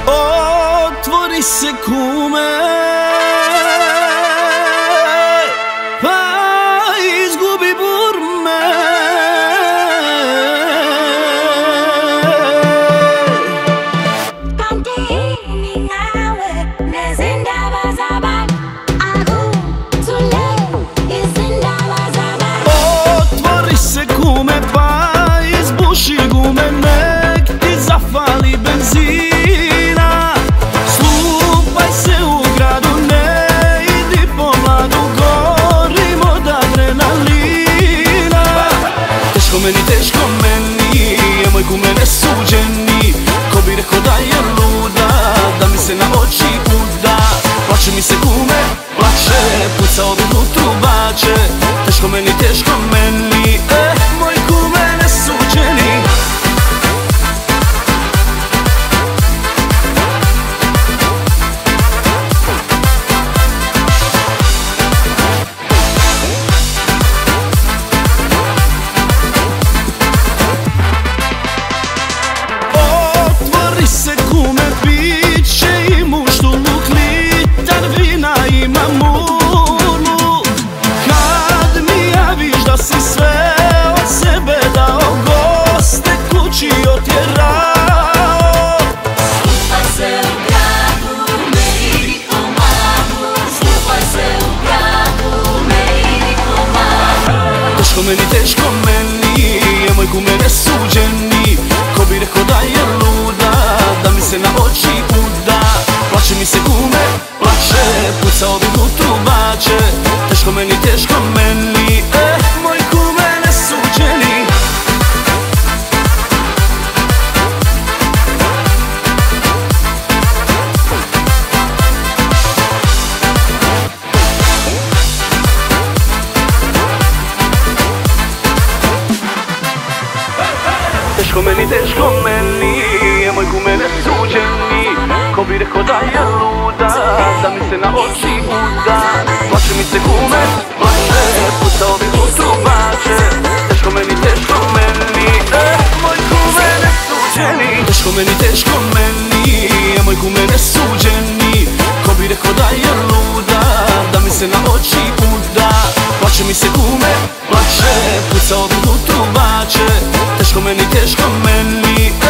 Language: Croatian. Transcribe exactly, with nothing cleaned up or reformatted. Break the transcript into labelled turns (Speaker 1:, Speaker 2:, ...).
Speaker 1: Otvori se kume, pa izgubi burme.
Speaker 2: Pamtini nawe nezindaba zabantu akutule izindaba zabantu.
Speaker 1: Otvori se kume, pa izbuši gume, nek ti zafali benzina. Slupaj se u gradu, ne idi po mladu, gorim od adrenalina. Teško meni, teško meni, je moj kume nesuđeni. Ko bi rekao da je luda, da mi se na oči uda. Plače mi se kume, plače, pucao bi u trubače. Teško meni, teško meni, eh, moj kume nesuđeni. Otvori se kume, bit će i muštuluk, litar vina ima murlu. Kad mi javiš da si sve od sebe dao, goste kući otjerao.
Speaker 2: Slupaj se u gradu, ne idi po mladu. Slupaj se u gradu, ne idi po mladu.
Speaker 1: Teško meni, teško meni, je moj kume nesuđeni. Ko bi rekao da je luda, da mi se na oči uda. Plače mi se kume, plače, pucao bi u trubače. Teško meni, teško meni, eh, moj kume nesuđeni. Teško meni, teško meni, je moj kume nesuđeni. Ko bi rekao da je luda, da mi se na oči uda. Plače mi se kume, plače, pucao bi u trubače. Teško meni, teško meni, eh, moj kume nesuđeni. Teško meni, teško meni, je moj kume nesuđeni. Ko bi rekao da je luda, da mi se na oči uda. Plače mi se kume, plače, pucao bi u trubače. Teško meni, teško meni.